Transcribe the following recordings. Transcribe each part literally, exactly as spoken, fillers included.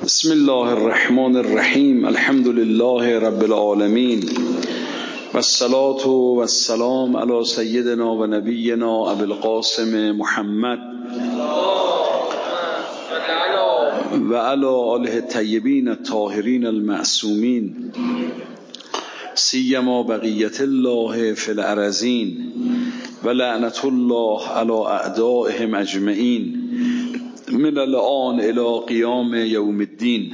بسم الله الرحمن الرحیم. الحمد لله رب العالمین و الصلاة و السلام علی سیدنا و نبینا ابی القاسم محمد و علی آله الطیبین الطاهرین المعصومین سیما بقیت الله فی الارضین و لعنت الله علی اعدائهم اجمعین من الان الی قیام یوم الدین.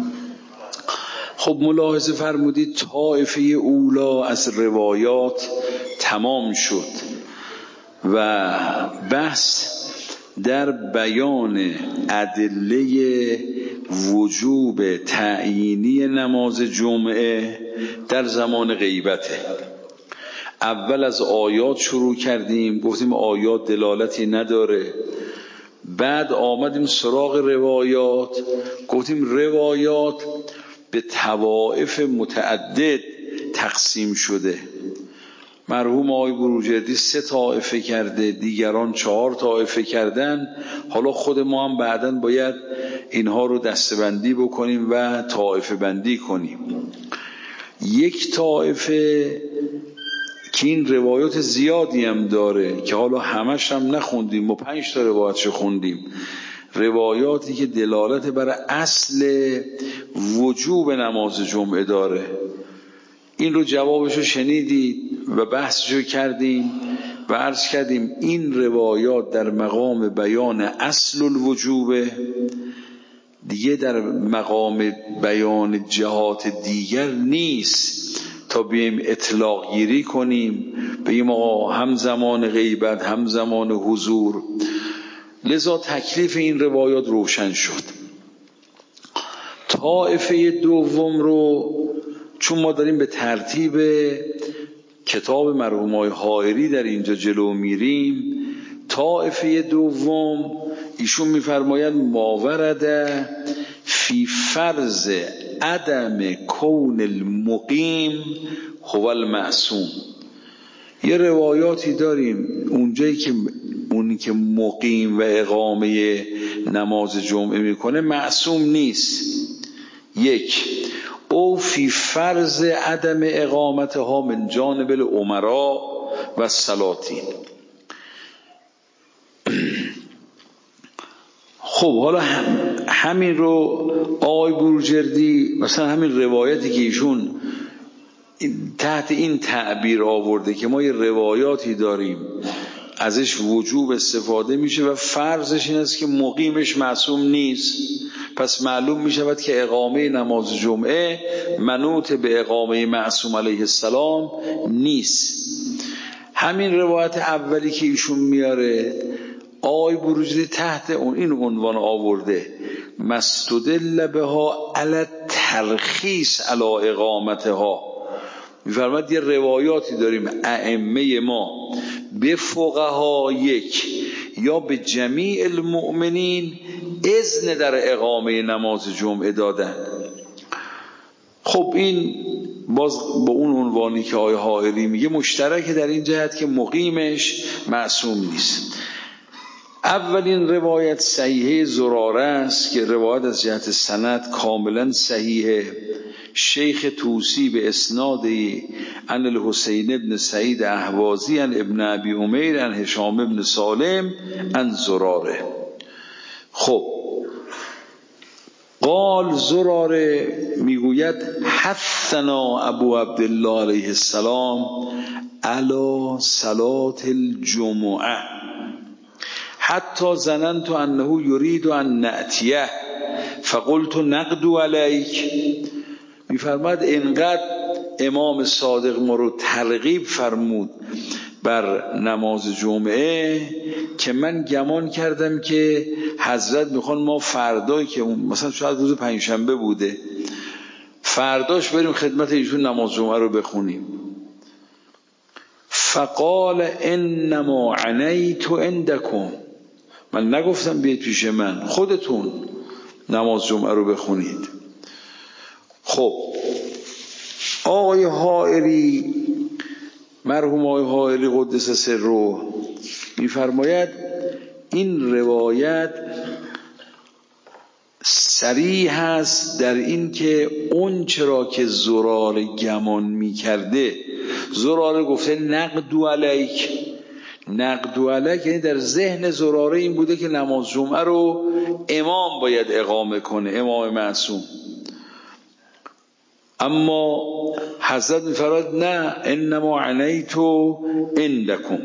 خب ملاحظه فرمودید طایفه اولا از روایات تمام شد و بحث در بیان ادله وجوب تعیینی نماز جمعه در زمان غیبته. اول از آیات شروع کردیم، گفتیم آیات دلالتی نداره. بعد آمدیم سراغ روایات، گفتیم روایات به طوائف متعدد تقسیم شده. مرحوم آقای بروجردی سه طائفه کرده، دیگران چهار طائفه کردن. حالا خود ما هم بعداً باید اینها رو دسته‌بندی بکنیم و طائفه بندی کنیم. یک طائفه که این روایات زیادی هم داره که حالا همش هم نخوندیم، ما پنج تا روایتش خوندیم، روایاتی که دلالت بر اصل وجوب نماز جمعه داره. این رو جوابشو شنیدید و بحثشو کردیم و عرض کردیم این روایات در مقام بیان اصل الوجوب، دیگه در مقام بیان جهات دیگر نیست تا بیم اطلاق گیری کنیم بگیم آقا هم زمان غیبت هم زمان حضور. لذا تکلیف این روایات روشن شد. طائفه دوم رو چون ما داریم به ترتیب کتاب مرحوم حائری در اینجا جلو میریم، طائفه دوم ایشون میفرمایند ماورده فی فرض عدم کون المقیم هو المعصوم. یه روایاتی داریم اونجایی که اونی که مقیم و اقامه نماز جمعه میکنه معصوم نیست. یک، او فی فرض عدم اقامتها من جانب الامراء و السلاطین. خب حالا هم همین رو آقای بروجردی مثلا همین روایتی که ایشون تحت این تعبیر آورده که ما یه روایاتی داریم ازش وجوب استفاده میشه و فرضش این است که مقیمش معصوم نیست، پس معلوم میشود که اقامه نماز جمعه منوط به اقامه معصوم علیه السلام نیست. همین روایت اولی که ایشون میاره آقای بروجردی تحت اون این عنوان آورده مستدل بها علی ترخیص علی اقامتها. میفرماید یه روایاتی داریم ائمه ما به فقها یک یا به جمیع المؤمنین اذن در اقامه نماز جمعه دادن. خب این باز با اون عنوانی که آقای حائری میگه مشترک در این جهت که مقیمش معصوم نیست. اولین روایت صحیحه زراره است که روایت از جهت سند کاملا صحیحه. شیخ توسی به اسنادی عن الحسین ابن سعید اهوازی عن ابن ابی عمیر عن هشام ابن سالم عن زراره. خب قال زراره میگوید حثنا ابو عبدالله علیه السلام علی صلات الجمعه حتی ظننت انه یرید ان نأتیه فقلت نقدو علیک. میفرماد اینقدر امام صادق ما رو ترغیب فرمود بر نماز جمعه که من گمان کردم که حضرت میخوان ما فردایی که مثلا شاید روز پنجشنبه بوده فرداش بریم خدمت ایشون نماز جمعه رو بخونیم. فقال انما عنیت عندکم، من نگفتم بیاید پیش من، خودتون نماز جمعه رو بخونید. خب آقای حائری مرحوم آقای حائری قدس سره میفرماید این روایت صریح است در این که اون چرا که زراره گمان می کرده، زراره گفته نقدو علیک، نقدو علیک یعنی در ذهن زراره این بوده که نماز جمعه رو امام باید اقامه کنه، امام معصوم. اما حضرت می‌فرماید نه، انما عنیتو عندکم.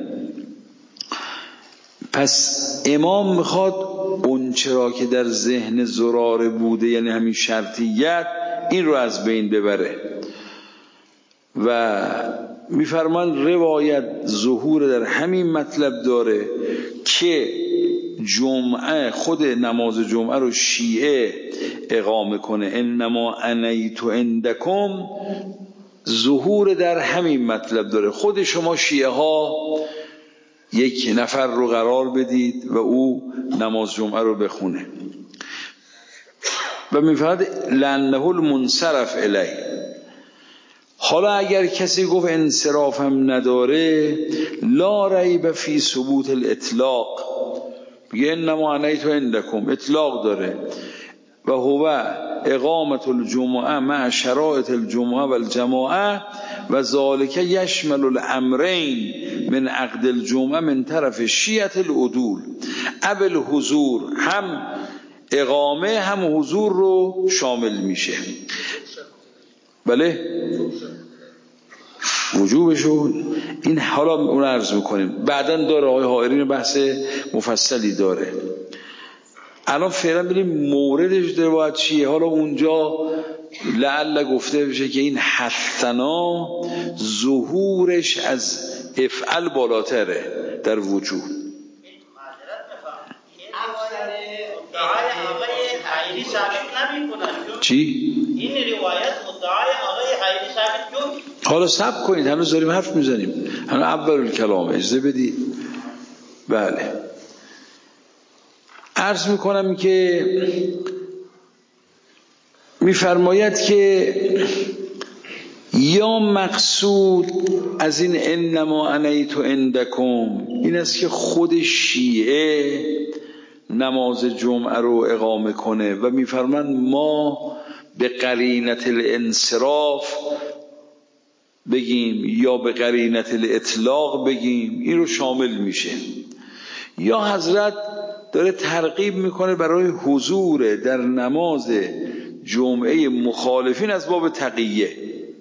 پس امام میخواد اون چرا که در ذهن زراره بوده، یعنی همین شرطیت، این رو از بین ببره. و میفرمان روایت ظهور در همین مطلب داره که جمعه، خود نماز جمعه رو شیعه اقامه کنه، انما عنیتو عندکم، ظهور در همین مطلب داره. خود شما شیعه ها یک نفر رو قرار بدید و او نماز جمعه رو بخونه. و میفرماید لانه المنصرف الی. حالا اگر کسی گفت انصرافم نداره، لا ریب فی ثبوت الاطلاق، بگه انما عنیتو عندکم، اطلاق داره. و هو اقامت الجمعه مع شرائط الجمعه و الجماعه و ذالک یشمل الامرین من عقد الجمعه من طرف شیعه العدول ابل حضور، هم اقامه هم حضور رو شامل میشه. بله وجوبشو این حالا اون عرض میکنیم، بعداً داره آقای حائری بحث مفصلی داره. الان فعلا بریم موردش روایت چیه. حالا اونجا لعل گفته بشه که این حثنا ظهورش از افعل بالاتره در وجود. چی؟ این روایت مدعای آقای حائری ثابت کن. حالا صبر کنید، هنوز داریم حرف میزنیم، هنوز اول کلام، اجازه بدید. بله عرض میکنم که میفرماید که یا مقصود از این انما عنیتو عندکم این است که خود شیعه نماز جمعه رو اقامه کنه و میفرمان ما به قرینت الانصراف بگیم یا به قرینت الاطلاق بگیم، این رو شامل میشه. یا حضرت داره ترغیب میکنه برای حضور در نماز جمعه مخالفین از باب تقیه.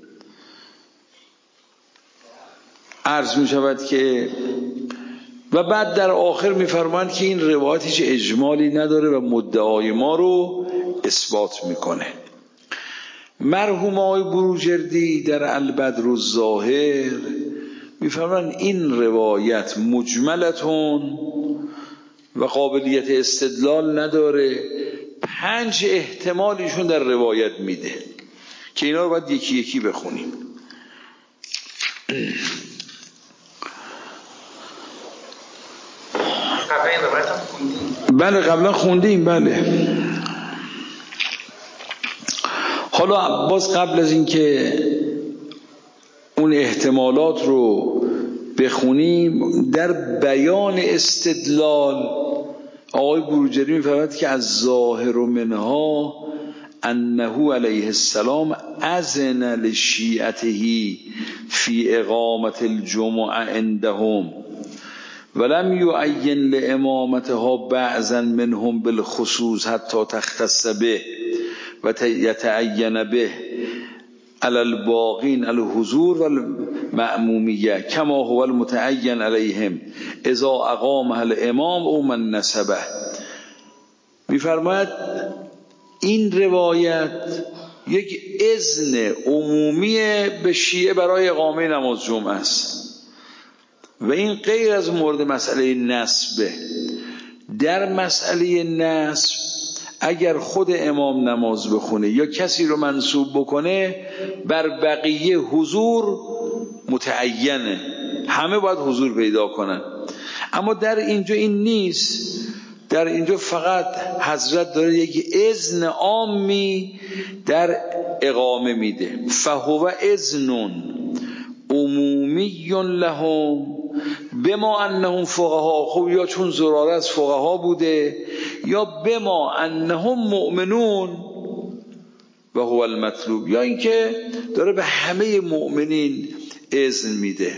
عرض میشود که و بعد در آخر میفرمایند که این روایت هیچ اجمالی نداره و مدعای ما رو اثبات میکنه. مرحوم آقای بروجردی در البدر الظاهر میفرمایند این روایت مجملتون و قابلیت استدلال نداره. پنج احتمالیشون در روایت میده که اینا رو باید یکی یکی بخونیم. بله قبلا خوندیم. بله حالا باز قبل از این که اون احتمالات رو بخونیم، در بیان استدلال آقای بروجردی می‌فرماید که از ظاهر منها انه علیه السلام اذن لشیعته فی اقامت الجمعه عندهم ولم یعین لامامتها بعضا منهم بالخصوص حتی تختص به و یتعین به علی الباقین الحضور والمأمومیه کما هو المتعین علیهم اذا اقامها الامام او من نسبه. میفرماید این روایت یک اذن عمومی به شیعه برای اقامه نماز جمعه است و این غیر از مورد مسئله نسبه. در مسئله نسب اگر خود امام نماز بخونه یا کسی رو منصوب بکنه، بر بقیه حضور متعینه، همه باید حضور پیدا کنن. اما در اینجا این نیست، در اینجا فقط حضرت داره یک اذن عامی در اقامه میده. فهو اذن عمومی لهم بما انهم فقها، خب یا چون زراره از فقها بوده، یا بما انهم مؤمنون و هو المطلوب، یا اینکه داره به همه مؤمنین اذن میده.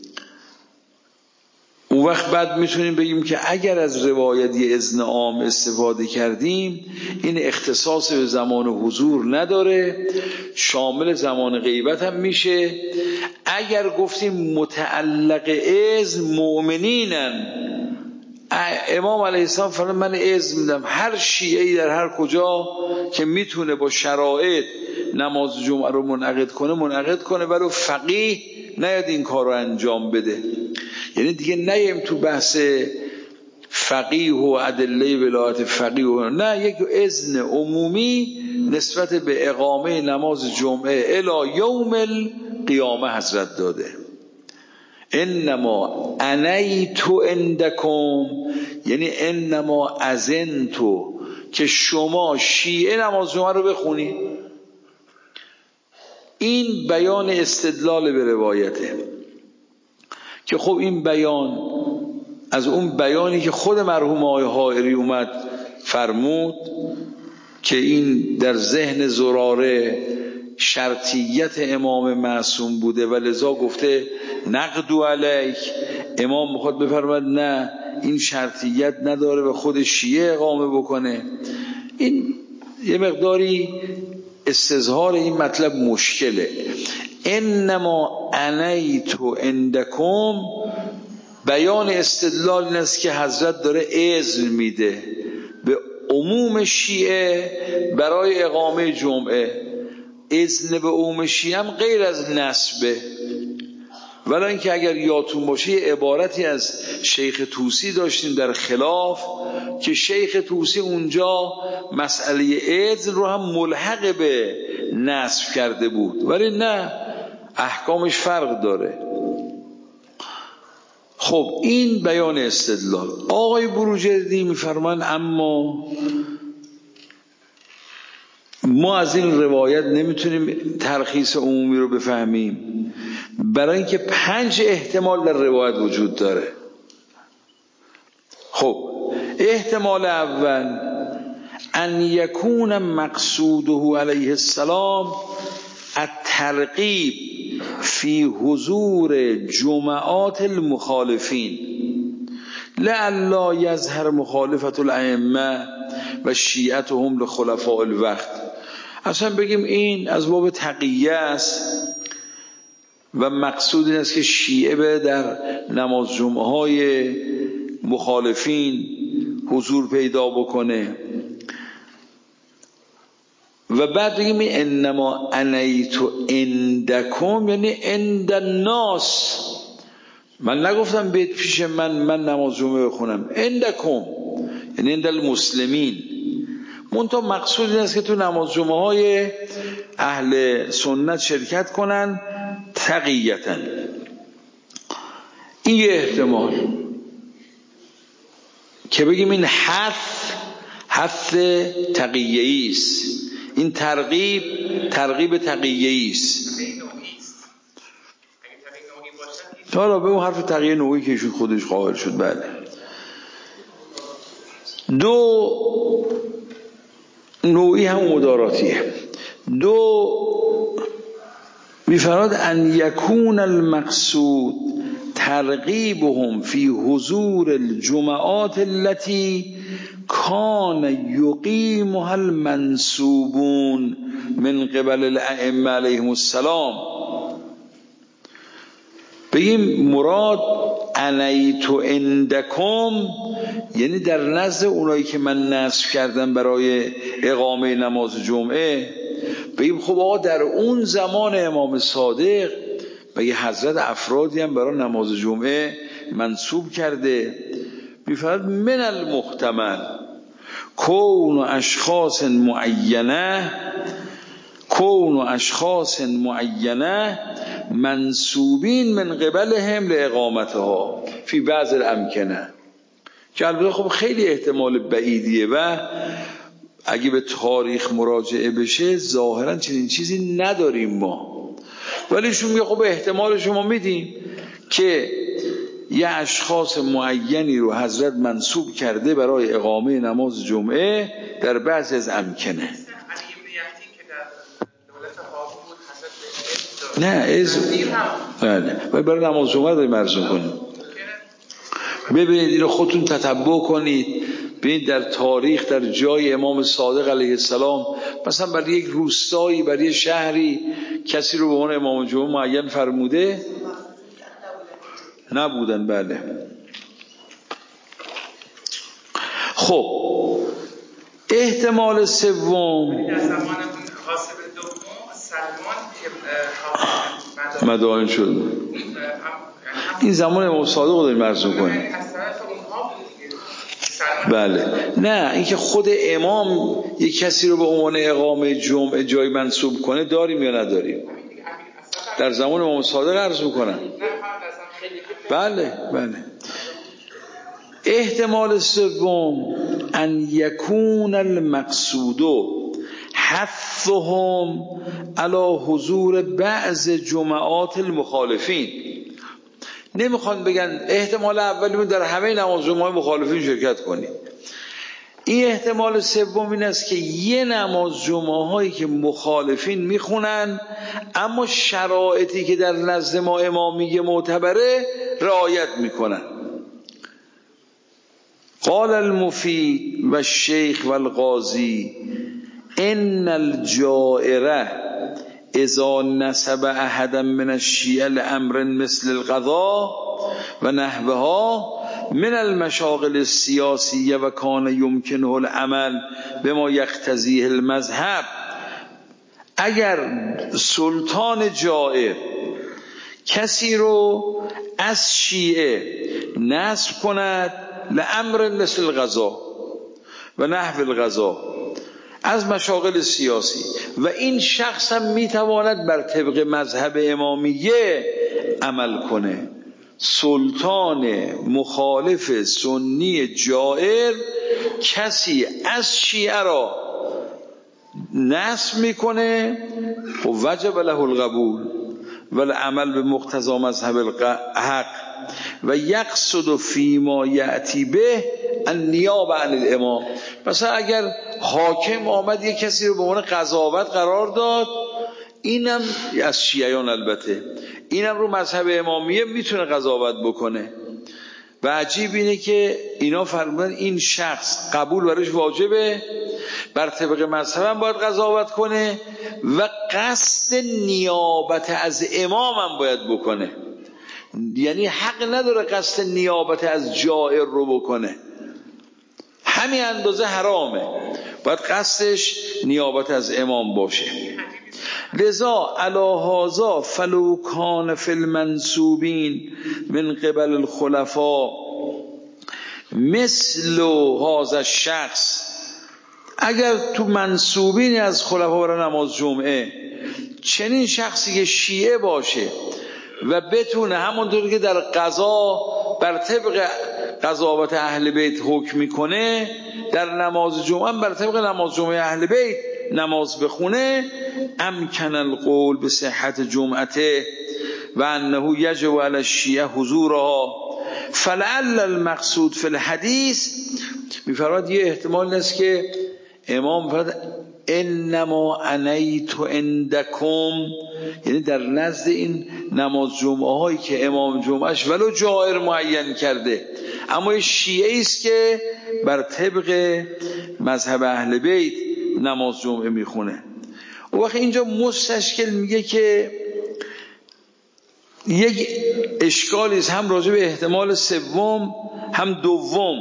اون وقت بعد میتونیم بگیم که اگر از روایت یه اذن عام استفاده کردیم، این اختصاص به زمان حضور نداره، شامل زمان غیبت هم میشه. اگر گفتیم متعلق اذن مؤمنینن، امام علیه السلام فرمود من اذن میدم هر شیعه‌ای در هر کجا که میتونه با شرایط نماز جمعه رو منعقد کنه منعقد کنه، ولو فقیه نیاد این کار رو انجام بده. یعنی دیگه نیم تو بحث فقیه و ادله ولایت فقیه و نه، یک اذن عمومی نسبت به اقامه نماز جمعه الی یوم القیامه حضرت داده. انما انیتو عندکم، یعنی انما اذنتو که شما شیعه نماز جمعه رو بخونی. این بیان استدلال به روایته که خب این بیان از اون بیانی که خود مرحوم آقای حائری اومد فرمود که این در ذهن زراره شرطیت امام معصوم بوده و لذا گفته نقدو علیک. امام میخواد بفرماد نه، این شرطیت نداره به خود شیعه اقامه بکنه. این یه مقداری استظهار این مطلب مشکله. انما انیتو عندکم بیان استدلال این است که حضرت داره اذن میده به عموم شیعه برای اقامه جمعه. اذن به عموم شیعه هم غیر از نسبه، ولی اینکه اگر یادتون باشه عبارتی از شیخ طوسی داشتیم در خلاف که شیخ طوسی اونجا مسئله اذن رو هم ملحق به نسب کرده بود، ولی نه، احکامش فرق داره. خب این بیان استدلال. آقای بروجردی میفرمان اما ما از این روایت نمیتونیم ترخیص عمومی رو بفهمیم، برای اینکه پنج احتمال در روایت وجود داره. خب احتمال اول ان یکون مقصوده علیه السلام الترغیب فی حضور جمعات المخالفین لئلا یظهر مخالفت الائمه و شیعتهم لخلفاء الوقت. اصلا بگیم این از باب تقیه است و مقصود این است که شیعه به در نماز جمعه های مخالفین حضور پیدا بکنه، و بعد بگیم انما انیتو عندکم یعنی عند الناس. من نگفتم بیت پیش من من نماز جمعه بخونم، عندکم یعنی عند المسلمین. منتها مقصود این است که تو نماز جمعه های اهل سنت شرکت کنن تقییتاً. این یه احتمال که بگیم این حث حث تقییه‌ای است، این ترغیب ترغیب تقییه‌ای است. حالا به اون حرف تقییه نوعی که ایشون خودش قائل شد. بله. دو نوعی هم مداراتیه. دو میفرماد ان یکون المقصود ترغیبهم فی حضور الجمعات التي کان یقیمها المنسوبون من قبل الائمه علیهم السلام. بگیم مراد انیتو عندکم یعنی در نزد اونایی که من نصب کردم برای اقامه نماز جمعه. بگیم خب آقا در اون زمان امام صادق بگه حضرت افرادی هم برای نماز جمعه منصوب کرده. میفرد من المحتمل کون اشخاص معینه کون اشخاص معینه منصوبین من قبلهم لاقامتها فی بعض الامکنه، که البته خب خیلی احتمال بعیدیه و اگه به تاریخ مراجعه بشه ظاهرا چنین چیزی نداریم ما، ولی شما میگه خب احتمال شما میدیم که یه اشخاص معینی رو حضرت منصوب کرده برای اقامه نماز جمعه در بعضی از امکنه. نه از بله ولی برای نماز جمعه داریم مرزون کنیم. ببینید اینو خودتون تتبع کنید، ببینید در تاریخ در جای امام صادق علیه السلام مثلا برای یک روستایی برای شهری کسی رو به عنوان امام جمعه معین فرموده نبودن. بله خب احتمال سوم در زمان قاسم دوم سلمان که مدائن شد، این زمان امام صادق رو داریم مرزون کنیم. بله نه اینکه خود امام یک کسی رو به عنوان اقامه جمعه جای منصوب کنه داریم یا نداریم؟ در زمان امام صادق عرض میکنن. بله بله. احتمال سوم ان یکون المقصود حثهم علی حضور بعض جمعات المخالفین. نمیخوان بگن احتمال اولی در همه نماز جمعه مخالفین شرکت کنید. این احتمال سوم این است که یه نماز جمعه هایی که مخالفین میخونن اما شرایطی که در نزد ما امامیه معتبره رعایت میکنن. قال المفید و الشیخ و القاضی ان الجائره اذا نسب احدا من الشیعه لامر مثل القضاء و نحوها من المشاغل السیاسیه و کان یمکنه العمل بما یقتضیه المذهب. اگر سلطان جائر کسی رو از شیعه نسب کند لامر مثل القضاء و نحو القضاء از مشاغل سیاسی و این شخص هم میتواند بر طبق مذهب امامیه عمل کنه، سلطان مخالف سنی جائر کسی از شیعه را نسب میکنه و وجب له القبول و العمل به مقتضی مذهب الحق و یقصد فیما یأتی به النیابه عن الامام. مثلا اگر حاکم آمد یک کسی رو به عنوان قضاوت قرار داد، اینم از شیعیان البته، اینم رو مذهب امامیه میتونه قضاوت بکنه و عجیب اینه که اینا فرمودن این شخص قبول برش واجبه، بر طبق مذهب هم باید قضاوت کنه و قصد نیابت از امام هم باید بکنه. یعنی حق نداره قصد نیابت از جائر رو بکنه، همین اندازه حرامه، باید قصدش نیابت از امام باشه. لذا علی هذا فلو کان فی المنسوبین من قبل الخلفاء مثل هذا الشخص، اگر تو منسوبین از خلفا برای نماز جمعه چنین شخصی که شیعه باشه و بتونه همونطور که در قضا بر طبق قضاوت اهل بیت حکم میکنه در نماز جمعه بر طبق نماز جمعه اهل بیت نماز بخونه، امکن القول به صحت جمعته و انه یجب علی الشیعه حضورها فلعل المقصود فی الحدیث. میفرماد یه احتمال است که امام فرمود انما انیت عندکم، یعنی در نزد این نماز جمعه هایی که امام جمعهش ولو جائر معین کرده اما شیعه است که بر طبق مذهب اهل بیت نماز جمعه میخونه. و وقتی اینجا مستشکل میگه که یک اشکالی است هم راجع به احتمال سوم هم دوم،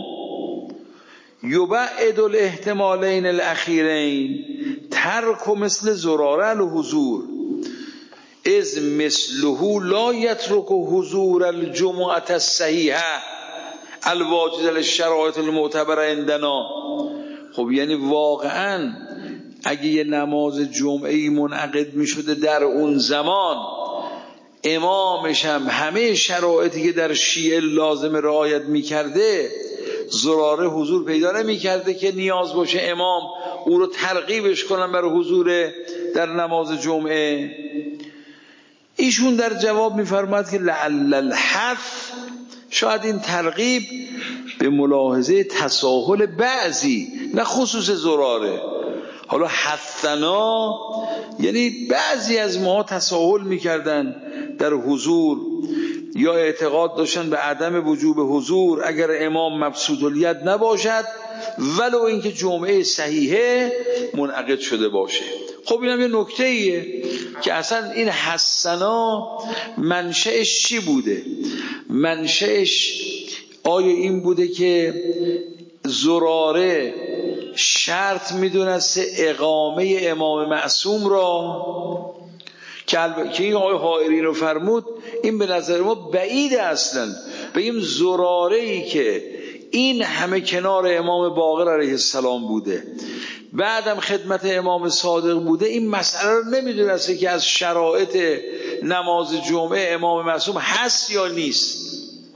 یبعد الاحتمالین الاخیرین ترک مثل زراره الحضور از مثله لا یترک حضور الجمعه الصحیحه الواجد للشرایط المعتبره عندنا. خب یعنی واقعا اگه یه نماز جمعه‌ای منعقد می شده در اون زمان امامش هم همه شرایطی که در شیعه لازم رعایت می کرده زراره حضور پیدا نمی کرده که نیاز باشه امام او رو ترغیبش کنن برای حضور در نماز جمعه. ایشون در جواب می فرماید که لعل الحث شاید این ترغیب به ملاحظه تساهل بعضی، نه خصوص زراره. حالا حثنا یعنی بعضی از ما تساهل میکردن در حضور، یا اعتقاد داشتن به عدم وجوب حضور اگر امام مبسوط الید نباشد، ولو اینکه جمعه صحیحه منعقد شده باشه. خب اینم یه نکته ایه که اصلا این حسنا منشأش چی بوده؟ منشأش آیا این بوده که زراره شرط میدونسته اقامه امام معصوم را، که این آقای حائری رو فرمود، این به نظر ما بعیده اصلا بگیم زراره‌ای که این همه کنار امام باقر علیه السلام بوده، بعدم خدمت امام صادق بوده، این مسئله رو نمیدونسته که از شرایط نماز جمعه امام معصوم هست یا نیست.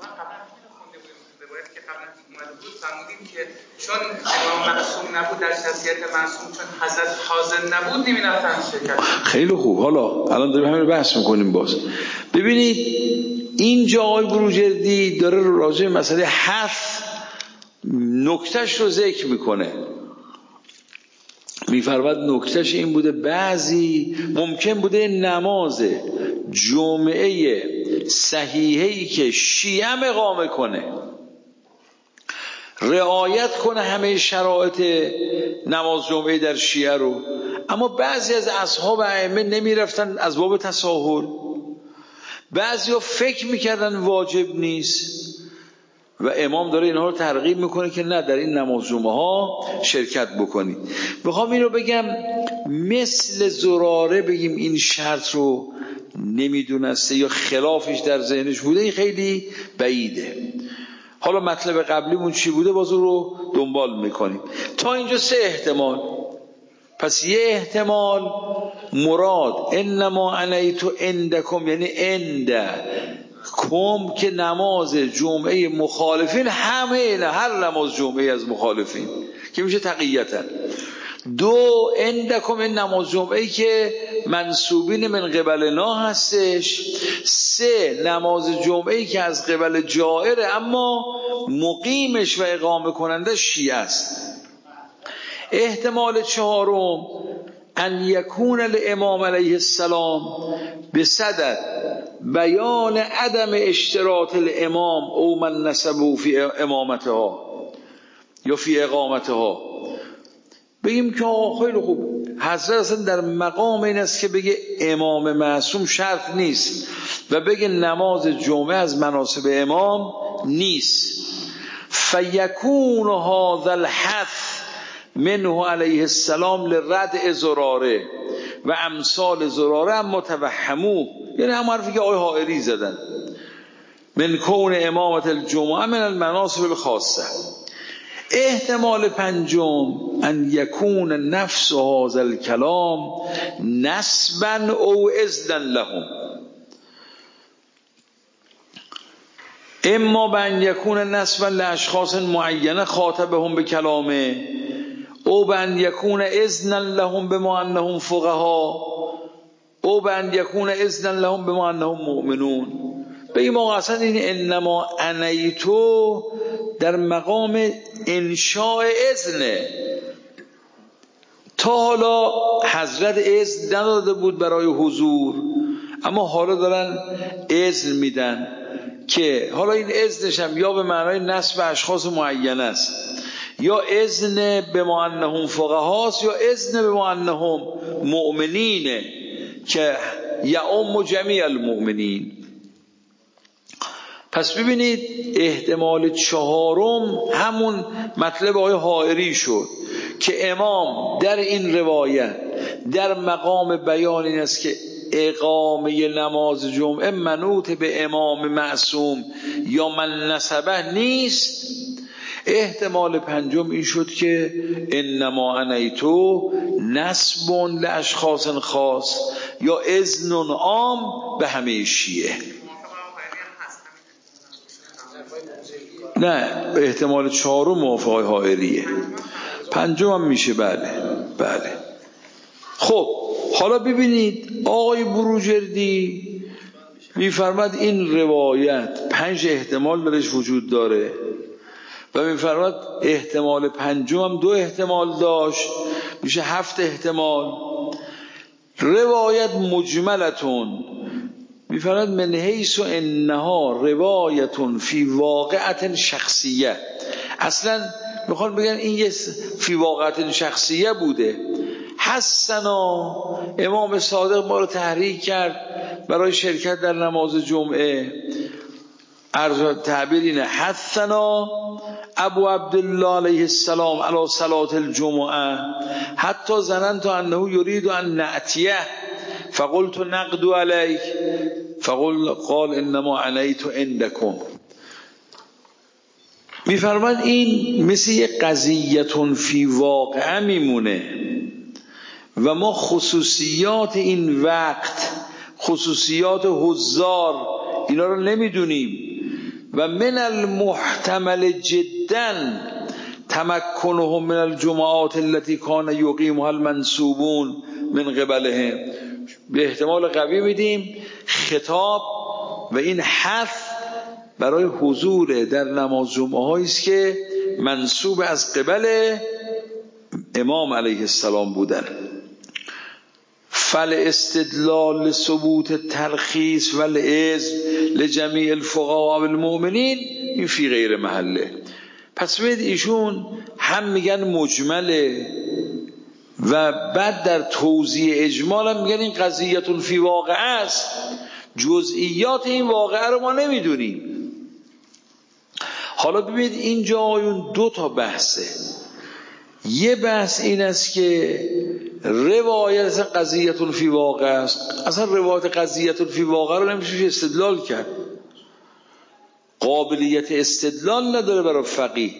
که چون امام معصوم نبود، در شخصیت معصوم چون حضرت حاضر نبود، نمی‌رفتن شرکت. خیلی خوب. حالا الان داریم همین بحث میکنیم. باز ببینید اینجا آقای بروجردی داره راجع به مسئله حث نکتهش رو ذکر میکنه. میفرماد نکتهش این بوده بعضی ممکن بوده نماز جمعه صحیحه‌ای که شیعه اقامه کنه، رعایت کنه همه شرایط نماز جمعه در شیعه رو، اما بعضی از اصحاب ائمه نمی رفتن از باب تساهل، بعضی ها فکر میکردن واجب نیست و امام داره اینها رو ترغیب میکنه که نه، در این نماز جمعه ها شرکت بکنید. بخوام این رو بگم مثل زراره بگیم این شرط رو نمیدونسته یا خلافش در ذهنش بوده، این خیلی بعیده. حالا مطلب قبلیمون چی بوده باز رو دنبال میکنیم. تا اینجا سه احتمال. پس یه احتمال مراد انما انیتو اندکم، یعنی اند کم که نماز جمعه مخالفین همه، نه هر نماز جمعه از مخالفین که میشه تقییتا. دو اندکم این نماز جمعه که منسوبین من قبلنا هستش. سه نماز جمعه که از قبل جائره اما مقیمش و اقامه کننده شیعه است. احتمال چهارم ان یکون الامام علیه السلام بصدد بیان عدم اشتراط الامام او من نسبه فی امامتها یا فی اقامتها. بگیم که خیلی خوب حضرت اصلا در مقام این است که بگه امام معصوم شرط نیست و بگه نماز جمعه از مناسب امام نیست، فیکون هذا الحث منه علیه السلام لردع زراره و امثال زراره هم متوهمو، یعنی هم حرفی که آقای حائری زدن، من کون امامت الجمعه من المناسب الخاصه. احتمال پنجم ان یکون نفس هذا الکلام نسبا او اذنا لهم، اما بان یکون نسبا لاشخاص معینه خاطبهم به کلامه او بان یکون اذنا لهم بما انهم فقها او بان یکون اذنا لهم بما انهم مؤمنون. بگیم آقا اصلا این انما انیتو در مقام انشاء اذنه. تا حالا حضرت اذن نداده بود برای حضور، اما حالا دارن اذن میدن که حالا این اذنش هم یا به معنای نسب اشخاص معینه است، یا اذن به ما انهم فقهاست، یا اذن به ما انهم مؤمنینه که یعم جمیع المؤمنین. پس ببینید احتمال چهارم همون مطلب آقای حائری شد که امام در این روایت در مقام بیان این است که اقامه نماز جمعه منوط به امام معصوم یا من نسبه نیست. احتمال پنجم این شد که انما انیتو نسب لاشخاص خاص یا اذن عام به همه شیعه. نه احتمال چهارم موافق آقای حائریه، پنجم هم میشه. بله بله. خب حالا ببینید آقای بروجردی میفرماد این روایت پنج احتمال درش وجود داره و میفرماد احتمال پنجم هم دو احتمال داشت، میشه هفت احتمال. روایت مجملتون میفرماد من حیث انها روایتون فی واقعت شخصیه. اصلا میخوان بگن این یه فی واقعت شخصیه بوده. حسنا امام صادق ما رو تحریک کرد برای شرکت در نماز جمعه. عرض تعبیر اینه حسنا ابو عبدالله علیه السلام علی صلاة الجمعه حتی ظننت انه یرید ان نأتیه فقلت نقد علیه فقل قال انما عنیت عندکم. میفرمان این مثل یک قضیتون فی واقعه میمونه و ما خصوصیات این وقت، خصوصیات حضار اینا رو نمیدونیم و من المحتمل جدا تمکنهم من الجماعات التي كان يقيمها المنسوبون من قبلهم. به احتمال قوی میدیم خطاب و این حث برای حضور در نماز جمعه هایی است که منسوب از قبل امام علیه السلام بودن. فل استدلال ثبوت ترخیص و الاذن لجمیع الفقهاء و المؤمنین این فی غیر محله. پس ببینید ایشون هم میگن مجمله و بعد در توضیح اجمال هم میگن این قضیتون فی واقعه است، جزئیات این واقعه رو ما نمیدونیم. حالا ببینید اینجا آیون دو تا بحثه. یه بحث این است که روایت قضیتون فی واقع است. اصلا روایت قضیتون فی واقع رو نمیشه استدلال کرد، قابلیت استدلال نداره برای فقیه.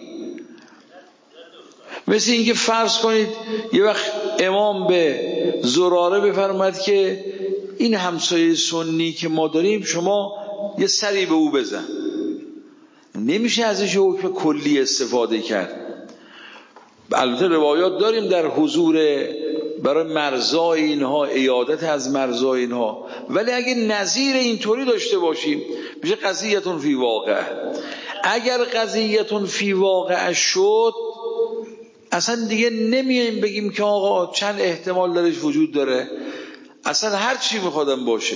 مثل اینکه فرض کنید یه وقت امام به زراره بفرماد که این همسایه سنی که ما داریم شما یه سری به او بزن. نمیشه ازش حکم کلی استفاده کرد. البته روایات داریم در حضور برای مرزای اینها، عیادت از مرزای اینها، ولی اگه نظیر اینطوری داشته باشیم میشه قضیتون فی واقع. اگر قضیتون فی واقع شد اصلا دیگه نمیایم بگیم که آقا چند احتمال درش وجود داره، اصلا هر چی میخوادم باشه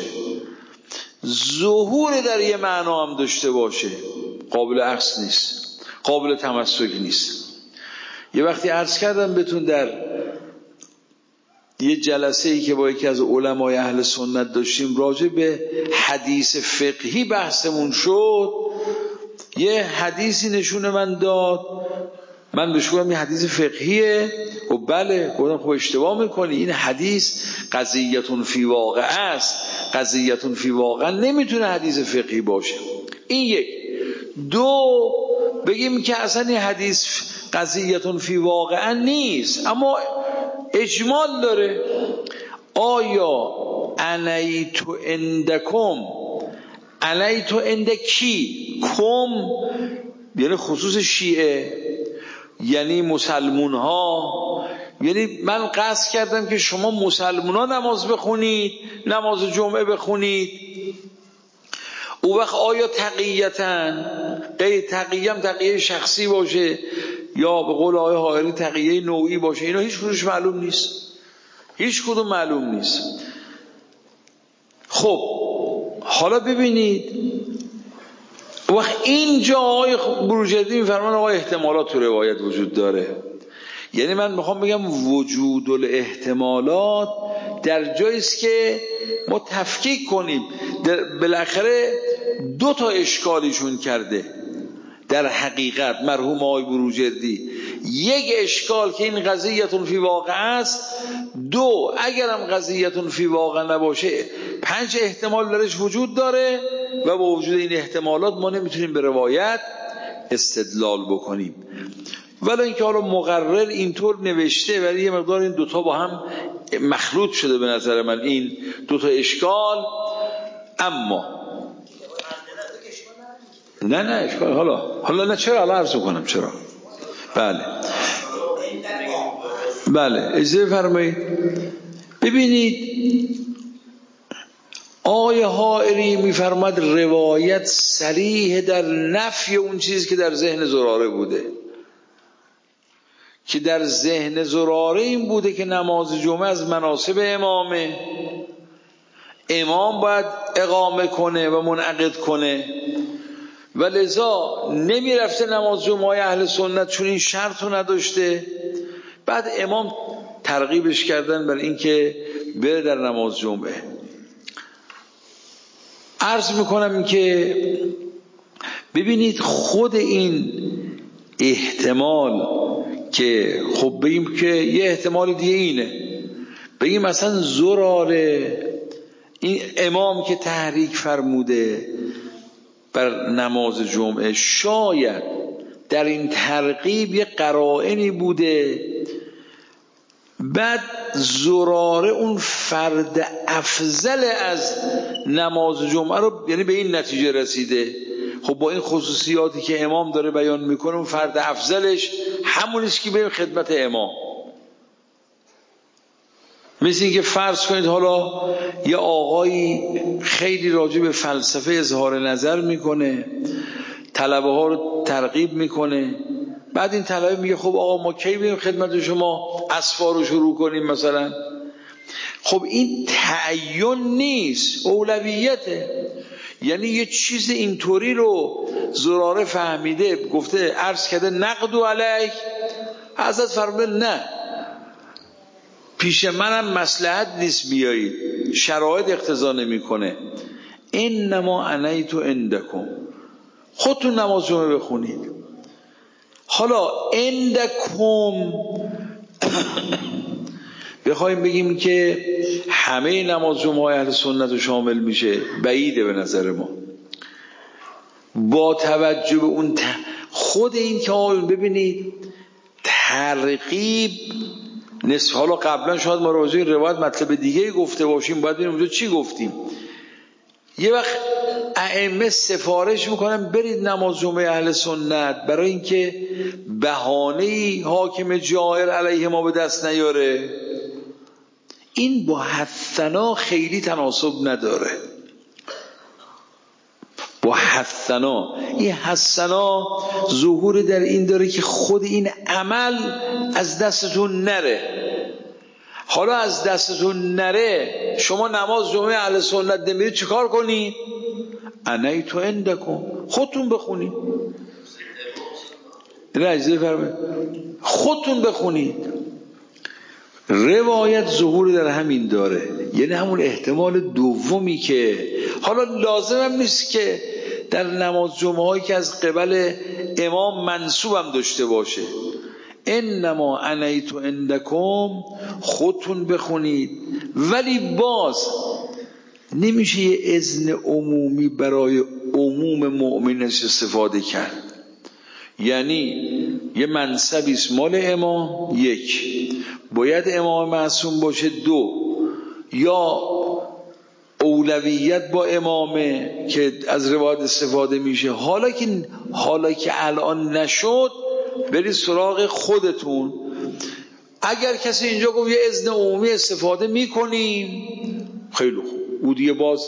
ظهور در یه معنا هم داشته باشه قابل عکس نیست، قابل تمسک نیست. یه وقتی عرض کردم بهتون در یه جلسه ای که با یکی از علمای اهل سنت داشتیم راجع به حدیث فقهی بحثمون شد، یه حدیثی نشون من داد، من بهش گفتم این حدیث فقهیه و بله، گفتم خب اشتباه میکنی، این حدیث قضیتون فی واقع است، قضیتون فی واقع نمیتونه حدیث فقهی باشه. این یک. دو، بگیم که اصلا این حدیث قضیتون فی واقع نیست اما اجمال داره. آیا انیتو اندکم، انیتو اندکی کم یعنی خصوص شیعه، یعنی مسلمون ها، یعنی من قصد کردم که شما مسلمون ها نماز بخونید، نماز جمعه بخونید. او وقت آیا تقییتن، غیر تقییم تقیه شخصی باشه یا به قول آقای حائری تقیه نوعی باشه، اینا هیچ کدومش معلوم نیست، هیچ کدوم معلوم نیست. خب حالا ببینید وقت اینجا آقای بروجردی میفرمان آقای احتمالات تو روایت وجود داره. یعنی من میخوام بگم وجود الاحتمالات در جاییست که ما تفکیک کنیم. بالاخره دو تا اشکالیشون کرده در حقیقت مرحوم آقای بروجردی. یک اشکال که این قضیتون فی واقع است، دو اگرم قضیتون فی واقع نباشه پنج احتمال درش وجود داره و با وجود این احتمالات ما نمیتونیم به روایت استدلال بکنیم. ولی اینکه حالا مقرر اینطور نوشته ولی یه مقدار این دوتا با هم مخلوط شده به نظر من این دوتا اشکال. اما نه نه اشکال حالا حالا نه چرا الان عرض کنم چرا. بله بله اجازه فرمایید. ببینید آقای حائری میفرماد روایت صریح در نفی اون چیزی که در ذهن زراره بوده، که در ذهن زراره این بوده که نماز جمعه از مناسب امامه، امام باید اقامه کنه و منعقد کنه و لذا نمی رفته نماز جمعه اهل سنت چون این شرط رو نداشته. بعد امام ترغیبش کردن بر این که بره در نماز جمعه. عرض میکنم که ببینید خود این احتمال که خب بگیم که یه احتمال دیگه اینه، بگیم مثلا زراره این امام که تحریک فرموده بر نماز جمعه شاید در این ترغیب یه قرائنی بوده، بعد زراره اون فرد افضل از نماز جمعه رو یعنی به این نتیجه رسیده خب با این خصوصیاتی که امام داره بیان میکنه اون فرد افضلش همونیست که به خدمت امام. مثل این که فرض کنید حالا یه آقایی خیلی راجع به فلسفه اظهار نظر میکنه، طلبه ها رو ترغیب میکنه، بعد این طلبه میگه خب آقا ما کی بریم خدمت شما اسفار رو شروع کنیم مثلا. خب این تعین نیست، اولویته. یعنی یه چیز اینطوری رو زراره فهمیده گفته عرض کرده نقد علیک، حضرت فرموده نه پیش منم مصلحت نیست بیایید، شرایط اقتضا نمیکنه، انما انیت عندکم، خودتون نماز جمعه بخونید. حالا عندکم بخوایم بگیم که همه نماز جمعه اهل سنت رو شامل میشه بعیده به نظر ما، با توجه به اون ت... خود این که آقایون ببینید ترغیب نصف. حالا قبلا شاید ما راجع به روایت مطلب دیگه گفته باشیم، باید ببینیم اونجا چی گفتیم. یه وقت ائمه سفارش میکنن برید نماز جمعه اهل سنت برای اینکه بهانه‌ای حاکم جائر علیه ما به دست نیاره. این با حثنا خیلی تناسب نداره، با حثنا. این حثنا ظهور در این داره که خود این عمل از دستتون نره. حالا از دستتون نره شما نماز جمعه اهل سنت نمیرید چیکار کنید؟ انیت عندکم، خودتون بخونید. نه اجازه فرمایید خودتون بخونید. روایت ظهور در همین داره، یعنی همون احتمال دومی که حالا لازم هم نیست که در نماز جمعه هایی که از قبل امام منصوب هم داشته باشه. انما انیت عندکم، خودتون بخونید. ولی باز نمیشه یه اذن عمومی برای عموم مؤمنش استفاده کرد. یعنی یه منصبی است مال امام، یک باید امام معصوم باشه، دو یا اولویت با امامه که از روایت استفاده میشه. حالا که حالا که الان نشد برید سراغ خودتون. اگر کسی اینجا گفت یه اذن عمومی استفاده میکنیم خیلی خوب، او دیگه باز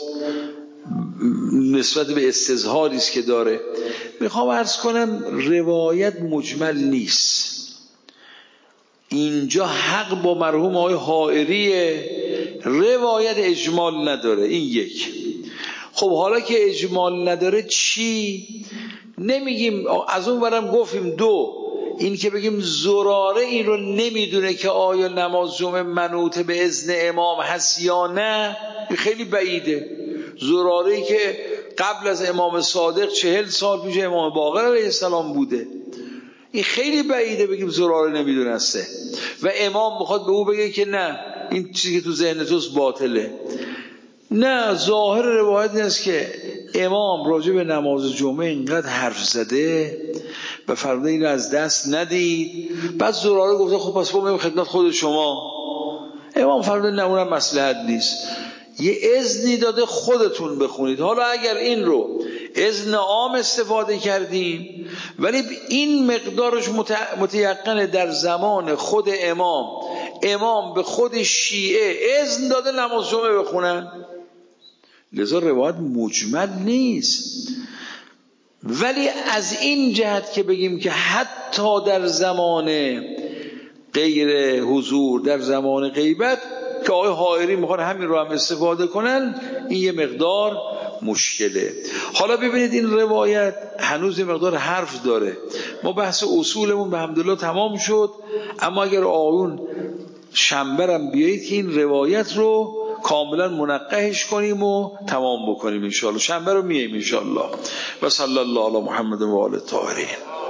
نسبت به استظهاری است که داره. میخوام عرض کنم روایت مجمل نیست اینجا، حق با مرحوم آقای حائریه، روایت اجمال نداره. این یک. خب حالا که اجمال نداره چی؟ نمیگیم از اون برم گفتیم دو این که بگیم زراره این رو نمیدونه که آیا نماز جمعه منوط به اذن امام هست یا نه، خیلی بعیده. زراره‌ای که قبل از امام صادق چهل سال پیش امام باقر علیه السلام بوده، این خیلی بعیده بگیم زراره نمیدونسته و امام میخواد به او بگه که نه این چیزی که تو ذهن توست باطله. نه، ظاهر روایت این است که امام راجع به نماز جمعه اینقدر حرف زده و فرموده این رو از دست ندید. بعد زراره گفته خب پس بریم خدمت خود شما. امام فرموده نه اونم مصلحت نیست، یه اذنی داده خودتون بخونید. حالا اگر این رو اذن عام استفاده کردیم ولی این مقدارش متیقنه در زمان خود امام امام به خود شیعه اذن داده نماز جمعه بخونن، لذا روایت مجمل نیست. ولی از این جهت که بگیم که حتی در زمان غیر حضور، در زمان غیبت که آقای حائری میخوان همین رو هم استفاده کنن، این یه مقدار مشکله. حالا ببینید این روایت هنوز یه مقدار حرف داره. ما بحث اصولمون به حمدالله تمام شد، اما اگر آقایون شنبرم بیایید که این روایت رو کاملا منقحش کنیم و تمام بکنیم انشاءالله. شنبه رو میاییم انشاءالله. و صلی الله علی محمد و آل الطاهرین.